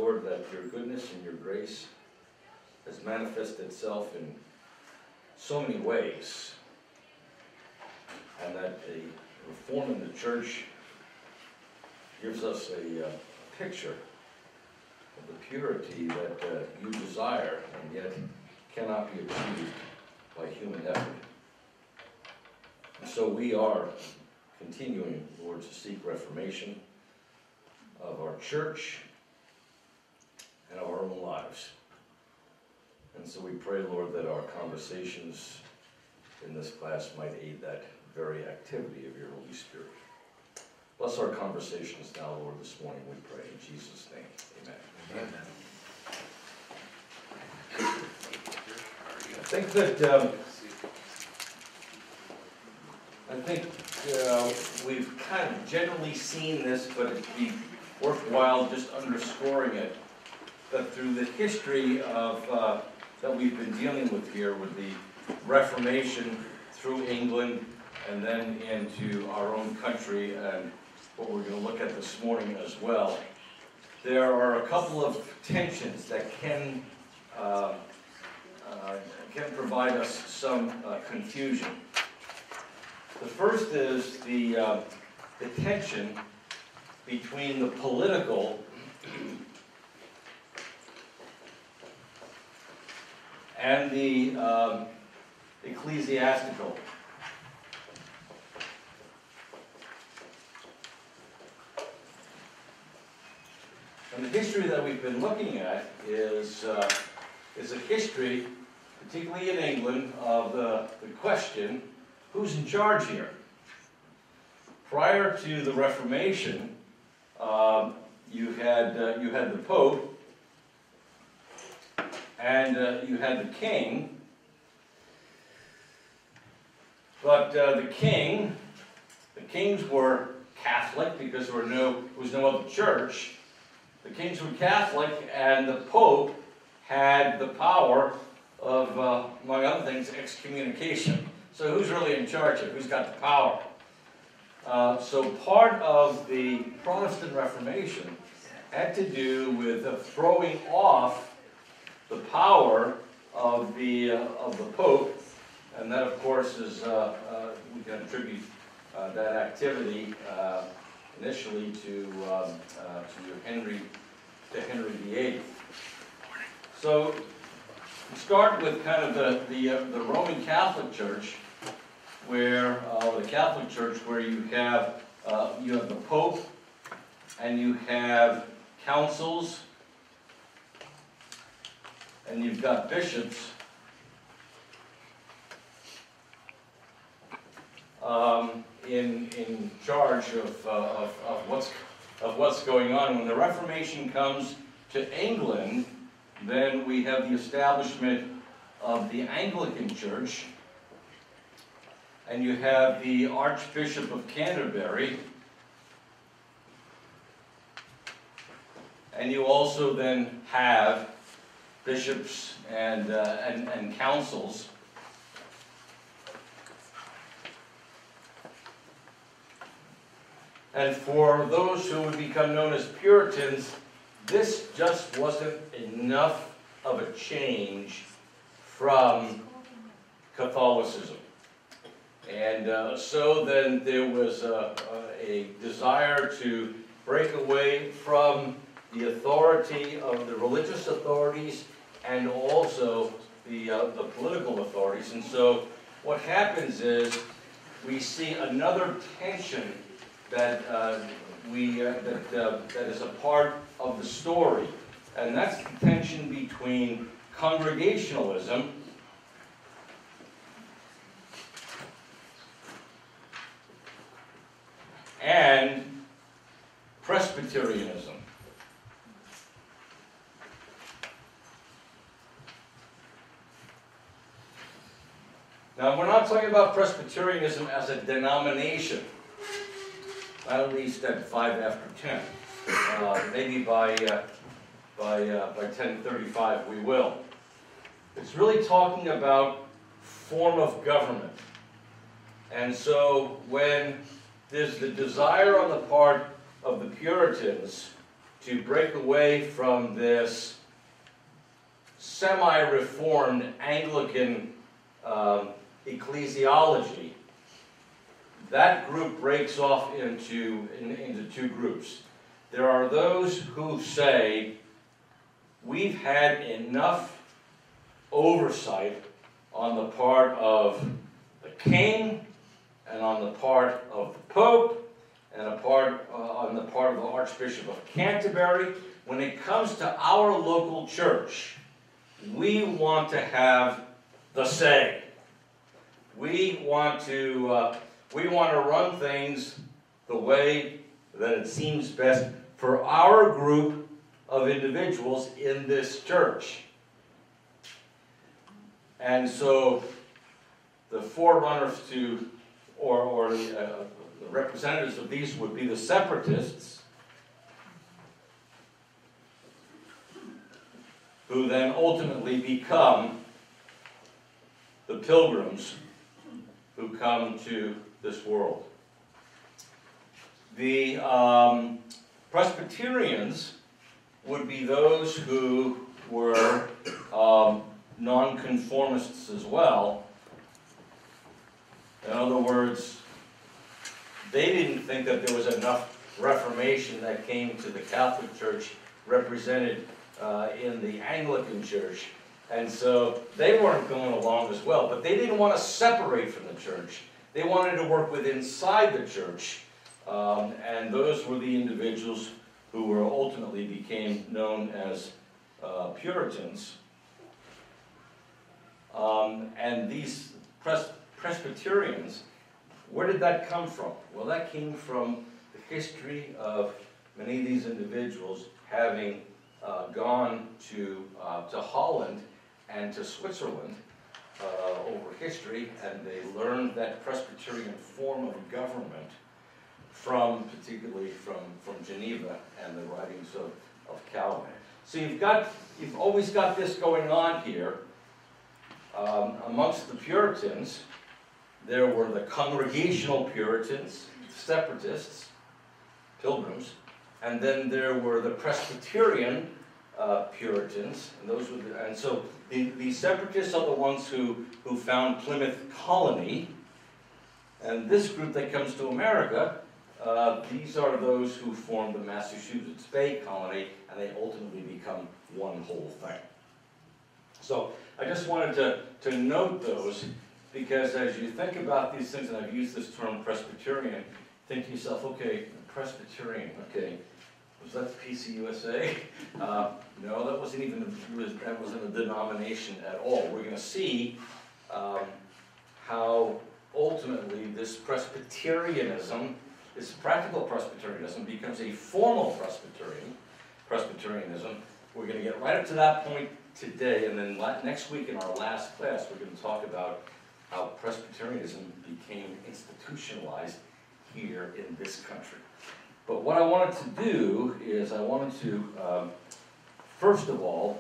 Lord, that your goodness and your grace has manifested itself in so many ways, and that a reform in the church gives us a picture of the purity that you desire and yet cannot be achieved by human effort. And so we are continuing, Lord, to seek reformation of our church and of our own lives. And so we pray, Lord, that our conversations in this class might aid that very activity of your Holy Spirit. Bless our conversations now, Lord, this morning, we pray. In Jesus' name, amen. Amen. I think we've kind of generally seen this, but it'd be worthwhile just underscoring it, that through the history of that we've been dealing with here, with the Reformation through England and then into our own country and what we're going to look at this morning as well, there are a couple of tensions that can provide us some confusion. The first is the tension between the political and the ecclesiastical. And the history that we've been looking at is a history, particularly in England, of the question, who's in charge here? Prior to the Reformation, you had the Pope, and you had the king. But the kings were Catholic because there was no other church. The kings were Catholic, and the Pope had the power of, among other things, excommunication. So who's really in charge here? Who's got the power? So part of the Protestant Reformation had to do with throwing off the power of the Pope, and that, of course, is we can attribute that activity initially to Henry VIII. So we start with kind of the Roman Catholic Church, where the Catholic Church, where you have the Pope, and you have councils, and you've got bishops. In charge of what's going on. When the Reformation comes to England, then we have the establishment of the Anglican Church, and you have the Archbishop of Canterbury, and you also then have bishops and councils. And for those who would become known as Puritans, this just wasn't enough of a change from Catholicism. And so then there was a desire to break away from the authority of the religious authorities and also the political authorities. And so what happens is we see another tension that that is a part of the story, and that's the tension between Congregationalism and Presbyterianism. Now, we're not talking about Presbyterianism as a denomination, not at least at 5 after 10. Maybe by 10:35 we will. It's really talking about form of government. And so when there's the desire on the part of the Puritans to break away from this semi-reformed Anglican ecclesiology, that group breaks off into two groups. There are those who say, we've had enough oversight on the part of the king and on the part of the Pope and on the part of the Archbishop of Canterbury. When it comes to our local church, we want to have the say. We want to run things the way that it seems best for our group of individuals in this church. And so the forerunners to, or the representatives of these would be the separatists, who then ultimately become the pilgrims who come to this world. The Presbyterians would be those who were nonconformists as well. In other words, they didn't think that there was enough Reformation that came to the Catholic Church represented in the Anglican Church. And so they weren't going along as well, but they didn't want to separate from the church. They wanted to work with inside the church. And those were the individuals who were ultimately became known as Puritans. And these Presbyterians, where did that come from? Well, that came from the history of many of these individuals having gone to Holland and to Switzerland over history, and they learned that Presbyterian form of government particularly from Geneva and the writings of Calvin. So you've always got this going on here. Amongst the Puritans, there were the Congregational Puritans, separatists, pilgrims, and then there were the Presbyterian Puritans, and so the separatists are the ones who found Plymouth Colony, and this group that comes to America, these are those who formed the Massachusetts Bay Colony, and they ultimately become one whole thing. So I just wanted to note those, because as you think about these things, and I've used this term Presbyterian, think to yourself, okay, Presbyterian, okay, was that PCUSA? No, that wasn't a denomination at all. We're going to see how ultimately this Presbyterianism, this practical Presbyterianism, becomes a formal Presbyterianism. We're going to get right up to that point today, and then next week in our last class, we're going to talk about how Presbyterianism became institutionalized here in this country. But what I wanted to do is I wanted to, first of all,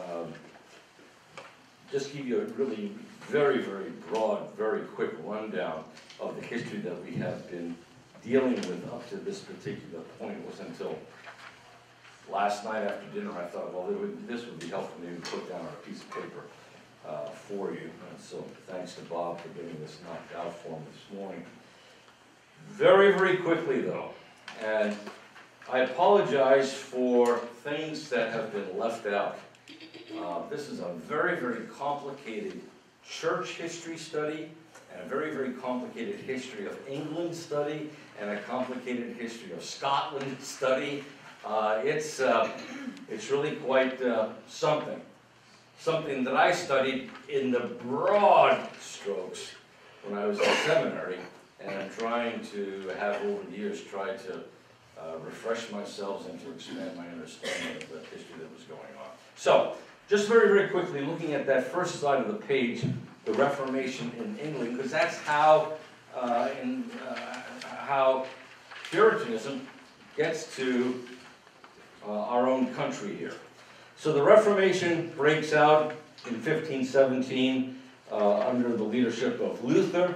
just give you a really very, very broad, very quick rundown of the history that we have been dealing with up to this particular point. It wasn't until last night after dinner I thought, well, this would be helpful maybe to put down on a piece of paper for you. And so thanks to Bob for getting this knocked out for me this morning. Very, very quickly though, and I apologize for things that have been left out. This is a very, very complicated church history study, and a very, very complicated history of England study, and a complicated history of Scotland study. It's really quite something. Something that I studied in the broad strokes when I was in seminary, and I'm trying to have over the years tried to refresh myself and to expand my understanding of the history that was going on. So, just very, very quickly, looking at that first slide of the page, the Reformation in England, because that's how Puritanism gets to our own country here. So the Reformation breaks out in 1517 under the leadership of Luther.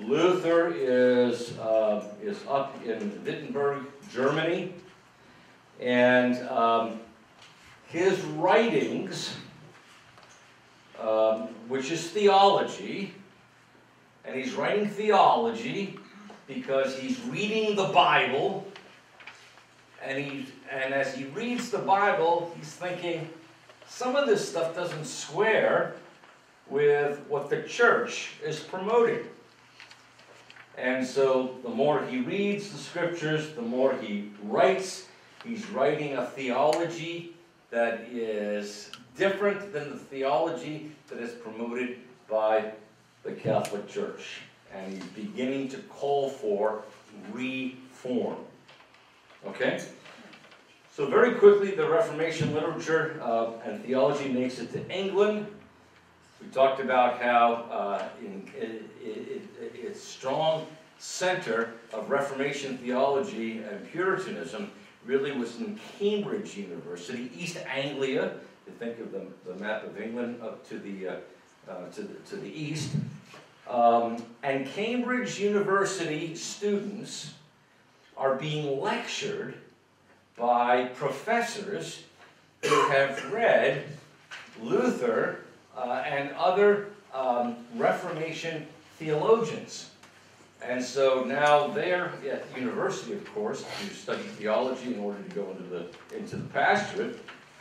Luther is up in Wittenberg, Germany, And his writings, which is theology, and he's writing theology because he's reading the Bible, and as he reads the Bible, he's thinking, some of this stuff doesn't square with what the church is promoting. And so the more he reads the scriptures, the more he writes. He's writing a theology that is different than the theology that is promoted by the Catholic Church. And he's beginning to call for reform. Okay? So very quickly, the Reformation literature and theology makes it to England. We talked about how its strong center of Reformation theology and Puritanism really was in Cambridge University, East Anglia. You think of the map of England up to the east. And Cambridge University students are being lectured by professors who have read Luther and other Reformation theologians. And so now they're at university, of course, to study theology in order to go into the pastorate.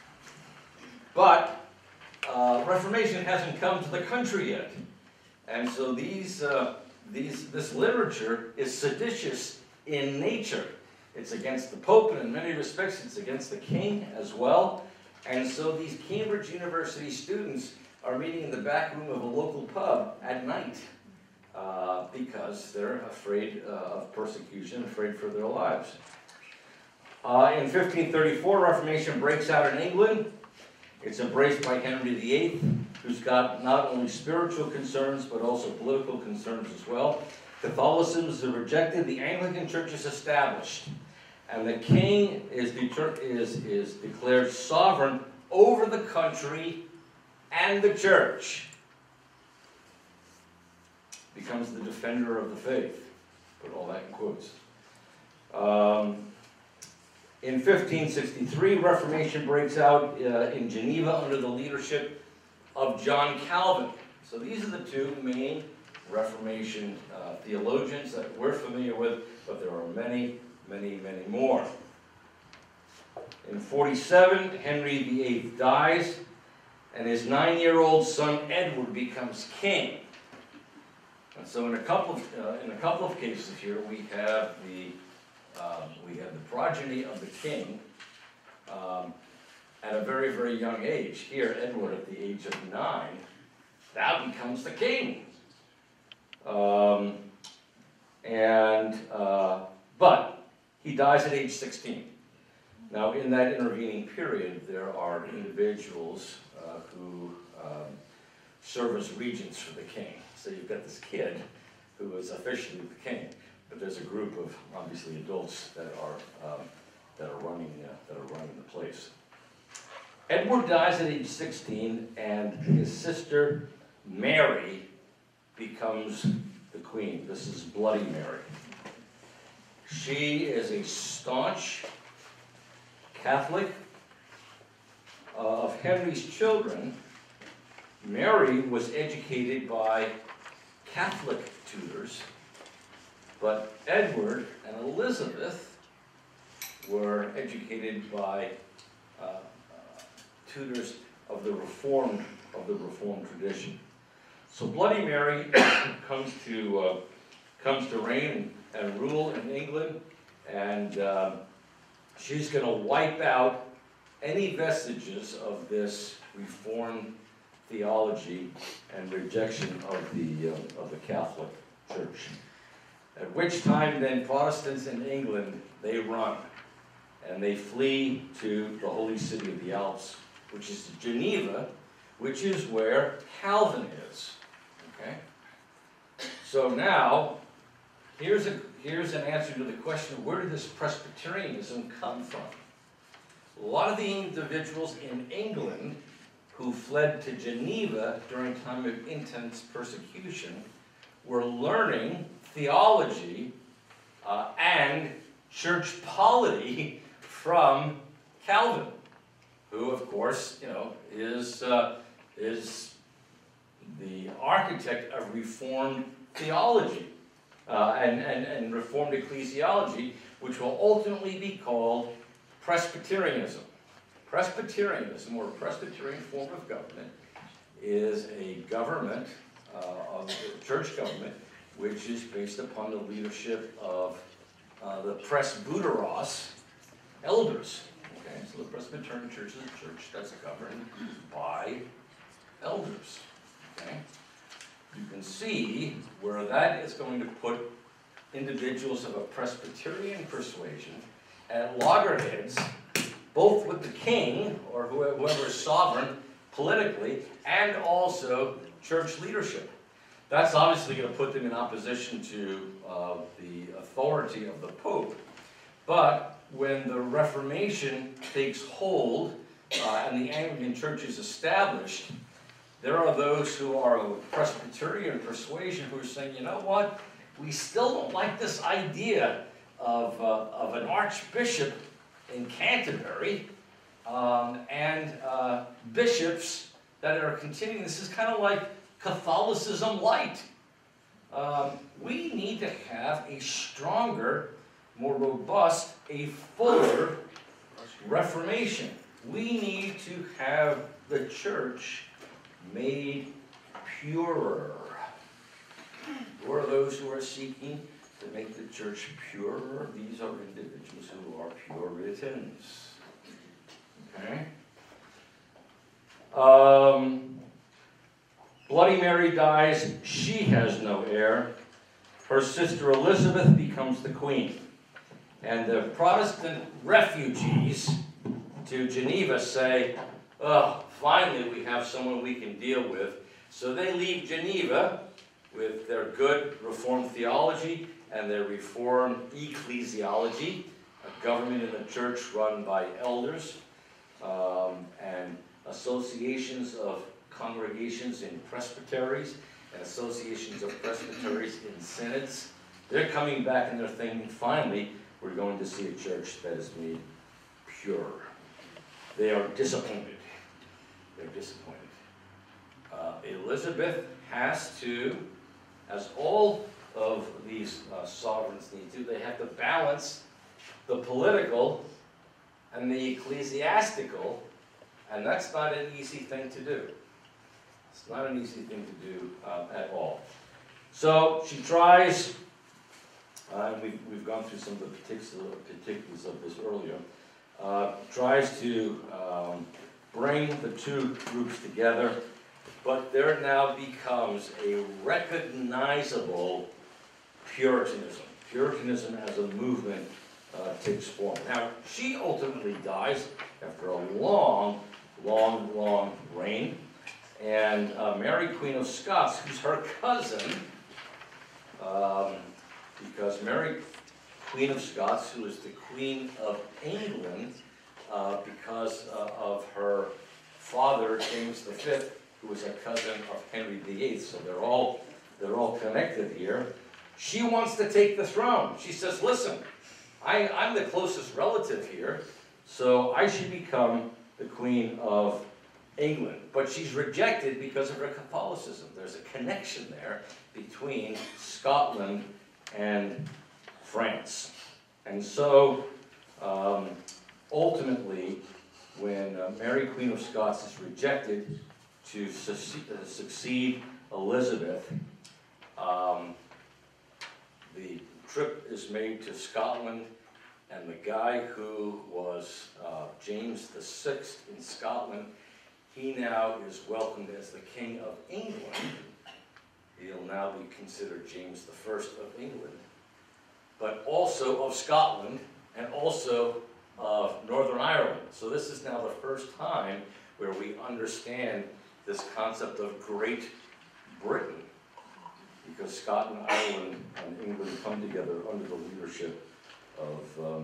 But Reformation hasn't come to the country yet. And so this literature is seditious in nature. It's against the Pope, and in many respects it's against the King as well. And so these Cambridge University students are meeting in the back room of a local pub at night because they're afraid of persecution, afraid for their lives. In 1534, Reformation breaks out in England. It's embraced by Henry VIII, who's got not only spiritual concerns, but also political concerns as well. Catholicism is rejected, the Anglican Church is established, and the king is declared sovereign over the country and the church. Becomes the defender of the faith. Put all that in quotes. In 1563, Reformation breaks out in Geneva under the leadership of John Calvin. So these are the two main Reformation theologians that we're familiar with, but there are many, many, many more. In 47, Henry VIII dies, and his 9-year-old son Edward becomes king. And so in a couple of cases here, we have the progeny of the king at a very, very young age. Here, Edward, at the age of 9, now becomes the king. But he dies at age 16. Now, in that intervening period, there are individuals who serve as regents for the king. So you've got this kid who is officially the king, but there's a group of obviously adults that are running the place. Edward dies at age 16, and his sister Mary becomes the queen. This is Bloody Mary. She is a staunch Catholic. Of Henry's children, Mary was educated by Catholic tutors, but Edward and Elizabeth were educated by tutors of the Reformed tradition. So Bloody Mary comes to reign and rule in England, and she's going to wipe out any vestiges of this Reformed theology and rejection of the Catholic Church. At which time then Protestants in England, they run, and they flee to the holy city of the Alps, which is Geneva, which is where Calvin is. Okay? So now, here's an answer to the question, where did this Presbyterianism come from? A lot of the individuals in England who fled to Geneva during a time of intense persecution were learning theology and church polity from Calvin, who, of course, is the architect of Reformed theology and Reformed ecclesiology, which will ultimately be called Presbyterianism. Presbyterianism, or a Presbyterian form of government, is a government, of the church government, which is based upon the leadership of the presbyteros, elders. Okay, so the Presbyterian Church is a church that's governed by elders. Okay, you can see where that is going to put individuals of a Presbyterian persuasion at loggerheads, both with the king, or whoever is sovereign politically, and also church leadership. That's obviously going to put them in opposition to the authority of the Pope. But when the Reformation takes hold and the Anglican Church is established, there are those who are of Presbyterian persuasion who are saying, you know what, we still don't like this idea of an archbishop in Canterbury and bishops that are continuing. This is kind of like Catholicism light. We need to have a stronger, more robust, a fuller Reformation. We need to have the church made purer. Who are those who are seeking to make the church purer? These are individuals who are Puritans. Okay? Bloody Mary dies. She has no heir. Her sister Elizabeth becomes the queen. And the Protestant refugees to Geneva say, oh, finally we have someone we can deal with. So they leave Geneva with their good Reformed theology and their Reformed ecclesiology, a government in the church run by elders, and associations of congregations in presbyteries, and associations of presbyteries in synods. They're coming back and they're thinking, finally, we're going to see a church that is made pure. They are disappointed. They're disappointed. Elizabeth has to, as all of these sovereigns need to, they have to balance the political and the ecclesiastical, and that's not an easy thing to do. It's not an easy thing to do at all. So she tries, and we've gone through some of the particulars of this earlier, tries to bring the two groups together, but there now becomes a recognizable Puritanism. Puritanism as a movement takes form. Now, she ultimately dies after a long, long, long reign. And Mary, Queen of Scots, who's her cousin, because Mary, Queen of Scots, who is the Queen of England, because of her father, James V, who was a cousin of Henry VIII, so they're all connected here. She wants to take the throne. She says, listen, I'm the closest relative here, so I should become the Queen of England. But she's rejected because of her Catholicism. There's a connection there between Scotland and France. And so, ultimately, when Mary, Queen of Scots is rejected to succeed Elizabeth, the trip is made to Scotland, and the guy who was James VI in Scotland, he now is welcomed as the King of England. He'll now be considered James I of England, but also of Scotland, and also of Northern Ireland. So this is now the first time where we understand this concept of Great Britain, because Scotland, Ireland, and England come together under the leadership of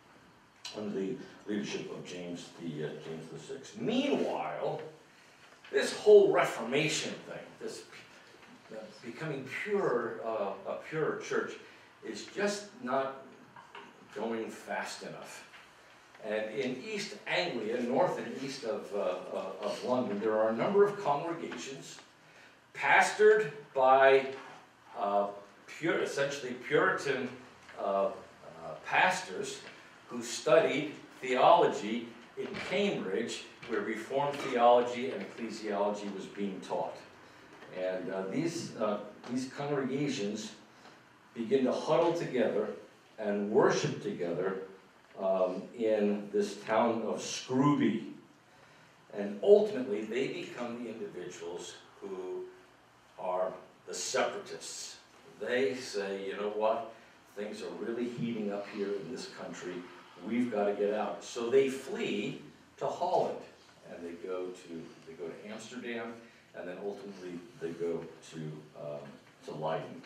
James VI. Meanwhile, this whole Reformation thing, this becoming a purer church, is just not going fast enough. And in East Anglia, north and east of London, there are a number of congregations pastored by essentially Puritan pastors who studied theology in Cambridge, where Reformed theology and ecclesiology was being taught. And these congregations begin to huddle together and worship together in this town of Scrooby. And ultimately, they become the individuals who are the separatists. They say, you know what, things are really heating up here in this country. We've got to get out. So they flee to Holland, and they go to Amsterdam, and then ultimately they go to Leiden.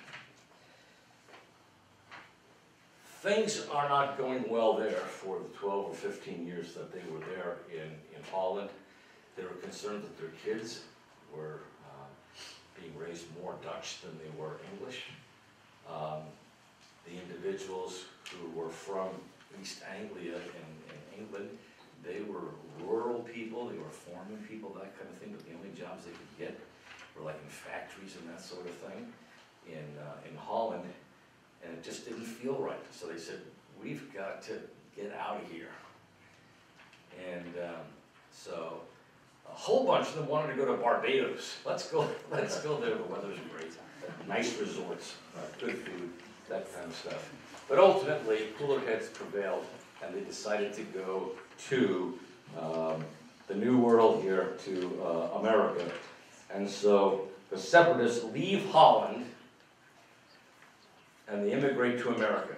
Things are not going well there for the 12 or 15 years that they were there in Holland. They were concerned that their kids were being raised more Dutch than they were English. The individuals who were from East Anglia in England, they were rural people, they were farming people, that kind of thing, but the only jobs they could get were like in factories and that sort of thing in Holland, and it just didn't feel right. So they said, we've got to get out of here. And so a whole bunch of them wanted to go to Barbados. Let's go there, the weather's great, nice resorts, good food, that kind of stuff. But ultimately, cooler heads prevailed, and they decided to go to the New World here, to America. And so the separatists leave Holland, and they immigrate to America.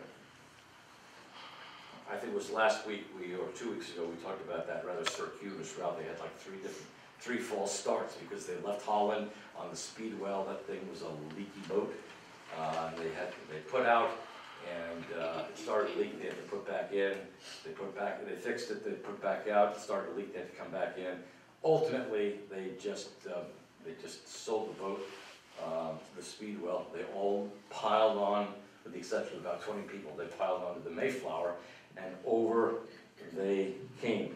I think it was last week, or 2 weeks ago, we talked about that rather circuitous route. They had like three false starts because they left Holland on the Speedwell. That thing was a leaky boat. They put out, and it started leaking. They had to put back in. They fixed it. They put back out. It started to leak. They had to come back in. Ultimately, they just sold the boat, the Speedwell. They all piled on, with the exception of about 20 people. They piled onto the Mayflower, and over they came.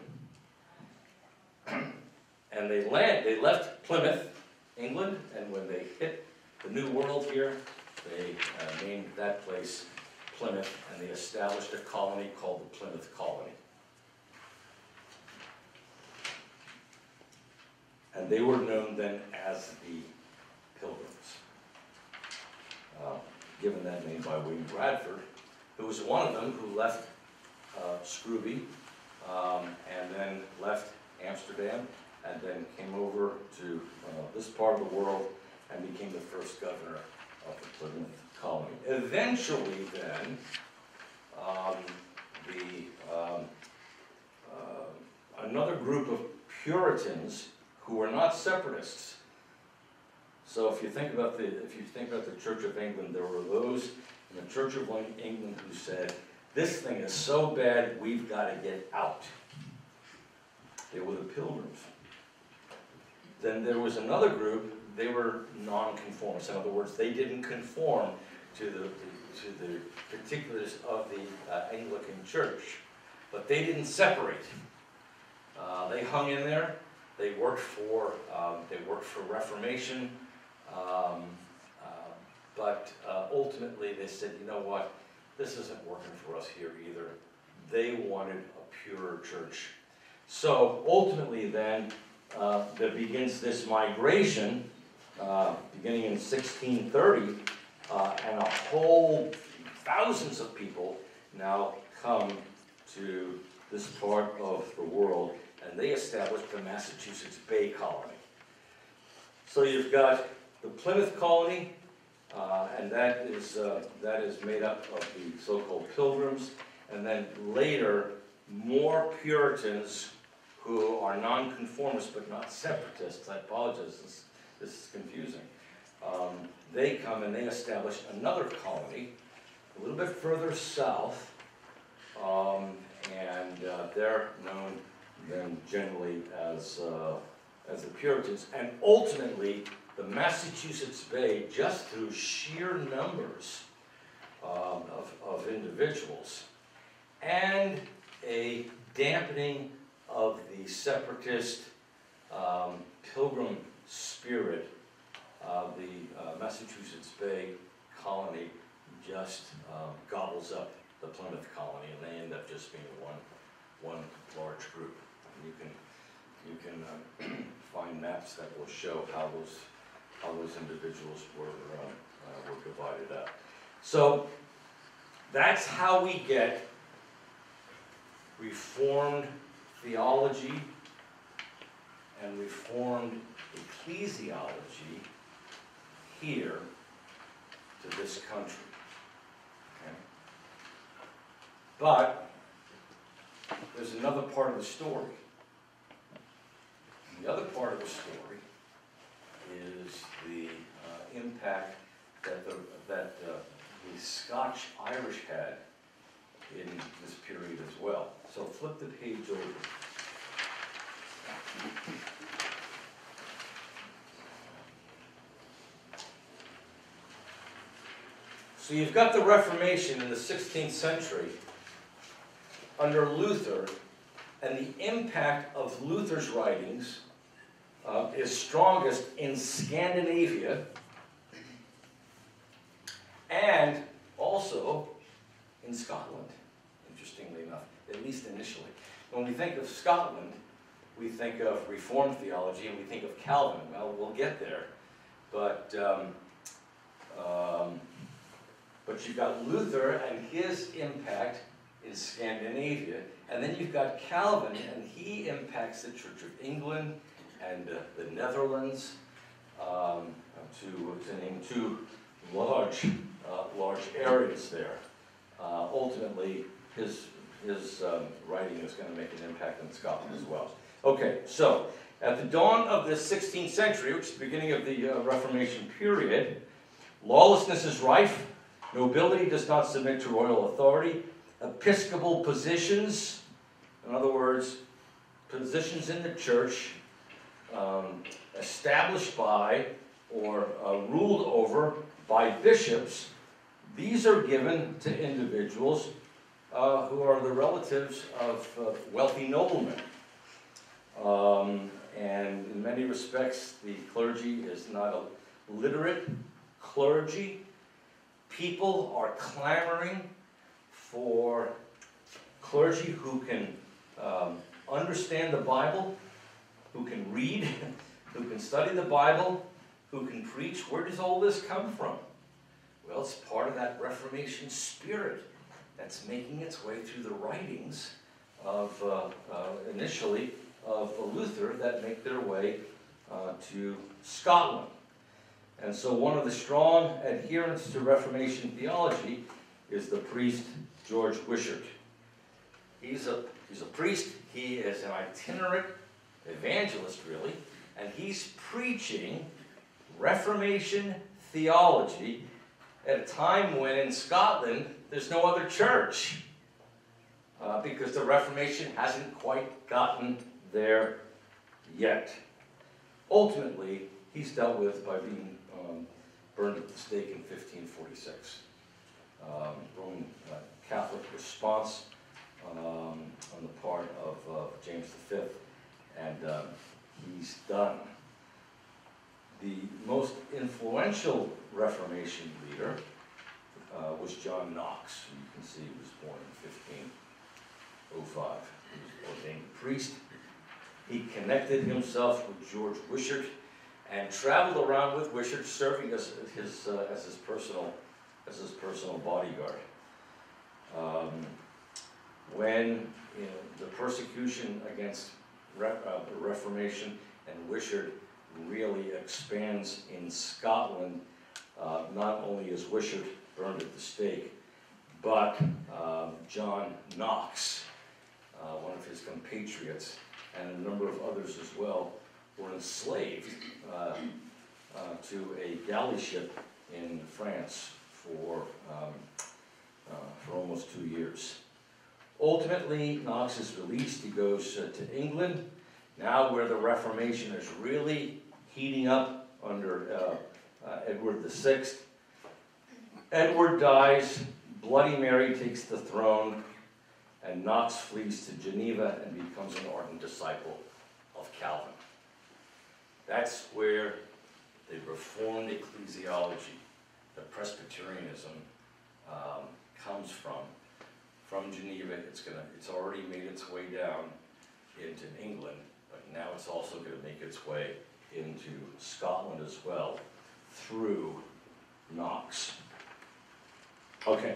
And they left Plymouth, England, and when they hit the New World here, they named that place Plymouth, and they established a colony called the Plymouth Colony. And they were known then as the Pilgrims, given that name by William Bradford, who was one of them who left Scrooby, and then left Amsterdam, and then came over to this part of the world and became the first governor of the Plymouth Colony. Eventually then, another group of Puritans who were not separatists. So if you think about the Church of England, there were those in the Church of England who said, this thing is so bad, we've got to get out. They were the Pilgrims. Then there was another group, they were nonconformists. In other words, they didn't conform to the particulars of the Anglican Church, but they didn't separate. They hung in there. They worked for Reformation, but ultimately they said, you know what, this isn't working for us here either. They wanted a purer church. So ultimately then, there begins this migration, beginning in 1630, and a whole thousands of people now come to this part of the world, and they established the Massachusetts Bay Colony. So you've got the Plymouth Colony, and that is made up of the so-called Pilgrims, and then later more Puritans who are nonconformists but not separatists. I apologize, this is confusing. They come and they establish another colony a little bit further south, and they're known then generally as the Puritans. And ultimately, the Massachusetts Bay, just through sheer numbers of individuals, and a dampening of the separatist pilgrim spirit of the Massachusetts Bay colony just gobbles up the Plymouth colony, and they end up just being one large group. And you can find maps that will show how those individuals were divided up. So that's how we get Reformed theology and Reformed ecclesiology here to this country. Okay? But there's another part of the story. And the other part of the story is the impact that the Scotch-Irish had in this period as well. So flip the page over. So you've got the Reformation in the 16th century under Luther, and the impact of Luther's writings is strongest in Scandinavia and also in Scotland, interestingly enough, at least initially. When we think of Scotland, we think of Reformed theology and we think of Calvin. Well, we'll get there. But you've got Luther and his impact in Scandinavia, and then you've got Calvin, and he impacts the Church of England and the Netherlands, to name two large areas there. Ultimately, his writing is going to make an impact in Scotland as well. Okay, so at the dawn of the 16th century, which is the beginning of the Reformation period, lawlessness is rife. Nobility does not submit to royal authority. Episcopal positions, in other words, positions in the church, established by or ruled over by bishops, these are given to individuals who are the relatives of wealthy noblemen. And in many respects, the clergy is not a literate clergy. People are clamoring for clergy who can understand the Bible, who can read, who can study the Bible, who can preach. Where does all this come from? Well, it's part of that Reformation spirit that's making its way through the writings of, initially, of Luther that make their way to Scotland. And so one of the strong adherents to Reformation theology is the priest George Wishart. He's a priest. He is an itinerant evangelist, really, and he's preaching Reformation theology at a time when in Scotland there's no other church because the Reformation hasn't quite gotten there yet. Ultimately, he's dealt with by being burned at the stake in 1546. Roman Catholic response on the part of James V, and he's done. The most influential Reformation leader was John Knox. You can see he was born in 1505. He was ordained priest. He connected himself with George Wishart and traveled around with Wishart, serving as his personal bodyguard. When the persecution against the Reformation and Wishart really expands in Scotland, not only is Wishart burned at the stake, but John Knox, one of his compatriots, and a number of others as well, were enslaved to a galley ship in France for almost 2 years. Ultimately, Knox is released. He goes to England, now where the Reformation is really heating up under Edward VI. Edward dies, Bloody Mary takes the throne, and Knox flees to Geneva and becomes an ardent disciple of Calvin. That's where the Reformed ecclesiology, the Presbyterianism, comes from. From Geneva, it's already made its way down into England, but now it's also going to make its way into Scotland as well, through Knox. Okay.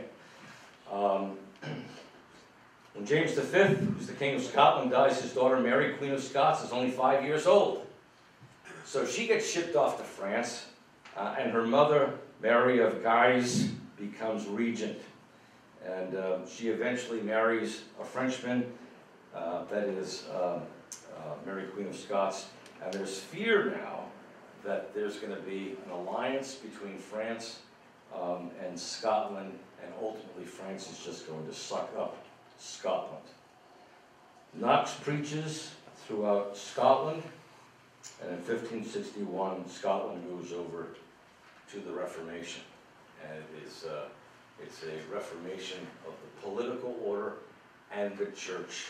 When James V, who's the King of Scotland, dies, his daughter Mary, Queen of Scots, is only 5 years old. So she gets shipped off to France, and her mother, Mary of Guise, becomes regent. And she eventually marries a Frenchman, that is Mary, Queen of Scots. And there's fear now that there's going to be an alliance between France and Scotland, and ultimately France is just going to suck up Scotland. Knox preaches throughout Scotland, and in 1561 Scotland goes over to the Reformation, and it's a reformation of the political order and the church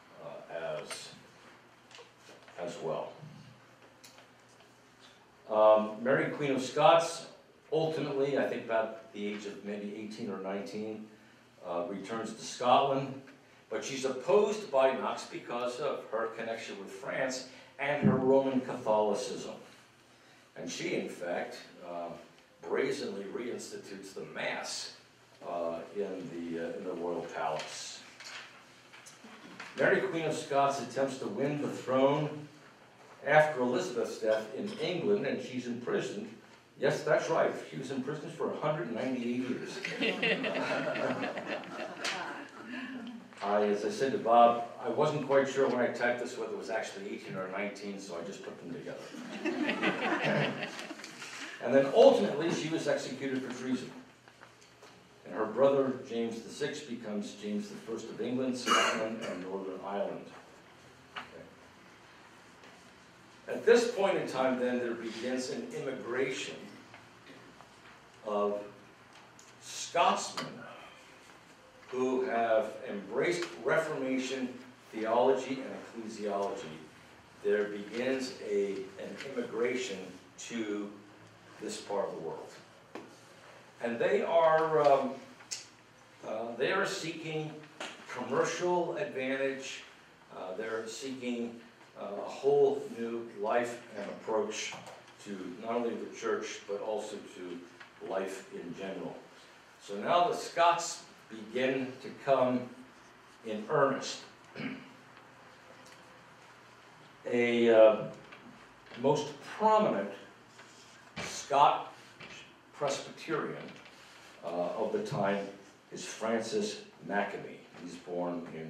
as well. Mary, Queen of Scots, ultimately, I think about the age of maybe 18 or 19, returns to Scotland, but she's opposed by Knox because of her connection with France and her Roman Catholicism. And she, in fact, brazenly reinstitutes the Mass in the royal palace. Mary, Queen of Scots, attempts to win the throne after Elizabeth's death in England, and she's imprisoned. Yes, that's right. She was imprisoned for 198 years. As I said to Bob, I wasn't quite sure when I typed this whether it was actually 18 or 19, so I just put them together. And then ultimately, she was executed for treason. And her brother, James VI, becomes James I of England, Scotland, and Northern Ireland. Okay. At this point in time, then, there begins an immigration of Scotsmen who have embraced Reformation theology and ecclesiology. There begins an immigration to this part of the world. And they are seeking commercial advantage. They're seeking a whole new life and approach to not only the church, but also to life in general. So now the Scots begin to come in earnest. A most prominent Scot Presbyterian of the time is Francis Maccabee. He's born in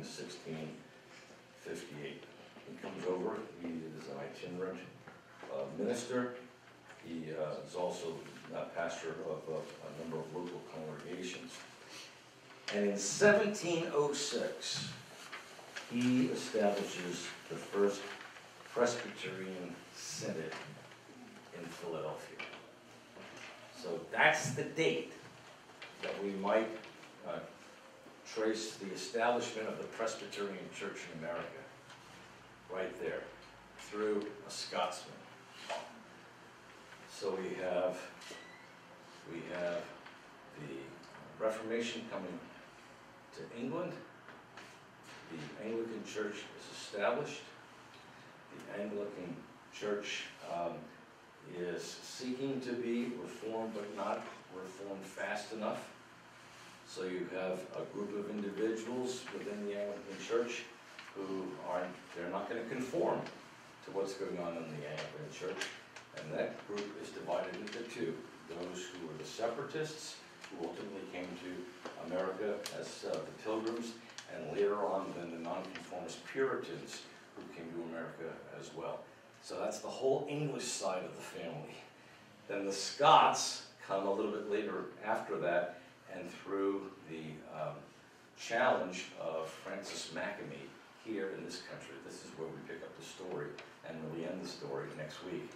1658. He comes over, he is an itinerant minister. He is also a pastor of a number of local congregations. And in 1706, he establishes the first Presbyterian synod in Philadelphia. So that's the date that we might trace the establishment of the Presbyterian Church in America, right there, through a Scotsman. So we have the Reformation coming to England. The Anglican Church is established. The Anglican Church is seeking to be reformed, but not reformed fast enough. So you have a group of individuals within the Anglican Church who they're not going to conform to what's going on in the Anglican Church. And that group is divided into two. Those who were the separatists, who ultimately came to America as the Pilgrims, and later on then the nonconformist Puritans who came to America as well. So that's the whole English side of the family. Then the Scots come a little bit later after that, and through the challenge of Francis Maccabee here in this country. This is where we pick up the story and really end the story next week.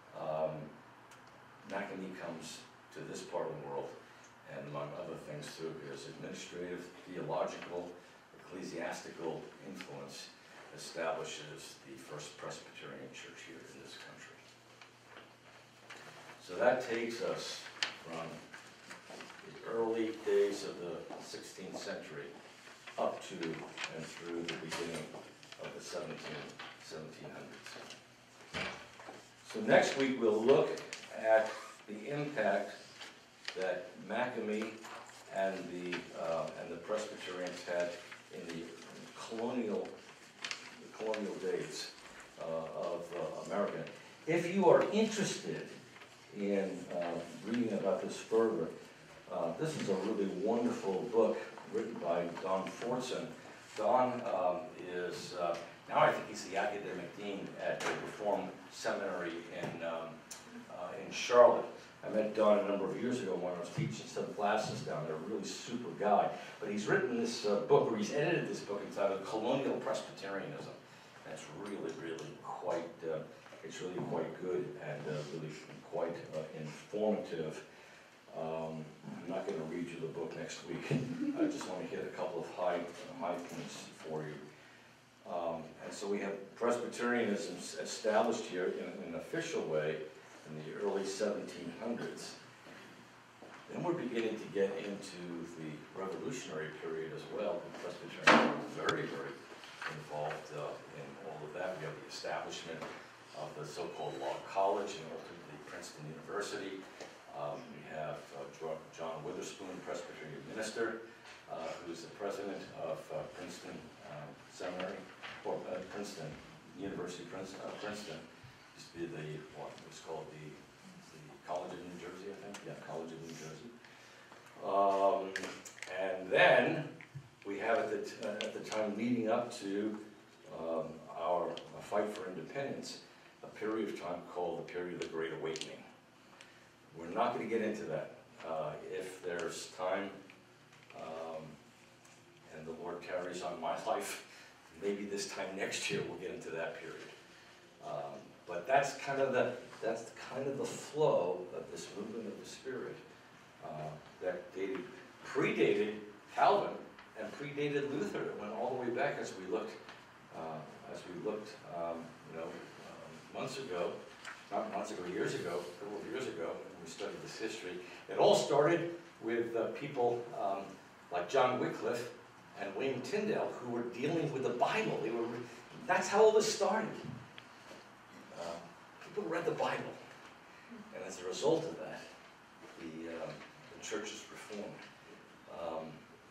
Maccabee comes to this part of the world, and among other things through his administrative, theological, ecclesiastical influence, establishes the first Presbyterian church here in this country. So that takes us from the early days of the 16th century up to and through the beginning of the 1700s. So next week we'll look at the impact that McAmee and the Presbyterians had in the colonial days of America. If you are interested in reading about this further, this is a really wonderful book written by Don Fortson. Don is, now I think he's the academic dean at the Reformed Seminary in Charlotte. I met Don a number of years ago when I was teaching some classes down there, a really super guy. But he's written this book, or he's edited this book entitled Colonial Presbyterianism. That's really, really quite, it's really quite good and really quite informative. I'm not going to read you the book next week. I just want to hit a couple of high points for you. And so we have Presbyterianism established here in an official way in the early 1700s. Then we're beginning to get into the Revolutionary period as well. Presbyterians were very, very involved in all of that. We have the establishment of the so-called Law College and ultimately Princeton University. We have John Witherspoon, Presbyterian minister, who's the president of Princeton Seminary, or Princeton University, Princeton. Used to be what was called the College of New Jersey, I think. Yeah, College of New Jersey. And then we have at the time leading up to our fight for independence, a period of time called the period of the Great Awakening. We're not going to get into that. If there's time and the Lord carries on my life, maybe this time next year we'll get into that period. But that's kind of the flow of this movement of the Spirit that predated Calvin and predated Luther. It went all the way back as we looked, months ago, not months ago, years ago, a couple of years ago, when we studied this history. It all started with people like John Wycliffe and William Tyndale, who were dealing with the Bible. That's how all this started. People read the Bible, and as a result of that, the church is reformed.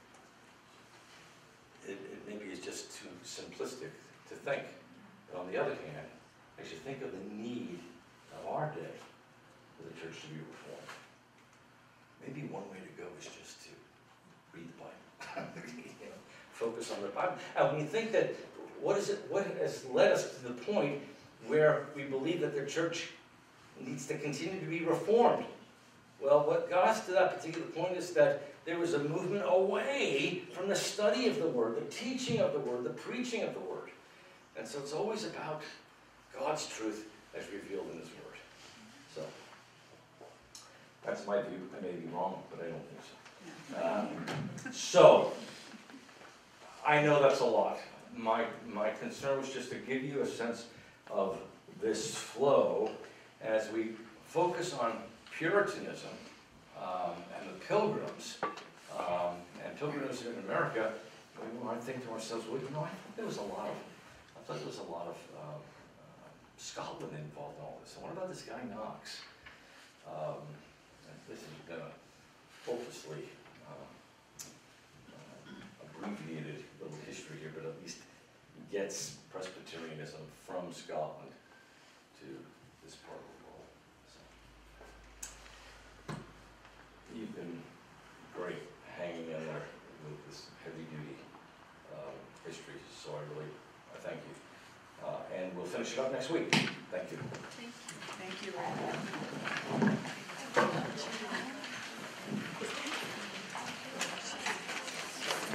It maybe is just too simplistic to think, but on the other hand, I should think of the need of our day for the church to be reformed. Maybe one way to go is just to read the Bible, focus on the Bible. And when you think that, what has led us to the point where we believe that the church needs to continue to be reformed? Well, what got us to that particular point is that there was a movement away from the study of the Word, the teaching of the Word, the preaching of the Word. And so it's always about God's truth as revealed in His Word. So, that's my view. I may be wrong, but I don't think so. So, I know that's a lot. My concern was just to give you a sense of this flow as we focus on Puritanism and the Pilgrims and Pilgrimism in America. We might think to ourselves, well, I thought there was a lot of Scotland involved in all this. And what about this guy Knox? This has been a hopelessly abbreviated little history here, but at least gets Presbyterianism from Scotland to this part of the world. So, you've been great hanging in there with this heavy-duty history, so I thank you. And we'll finish it up next week. Thank you. Thank you. Thank you, Randy.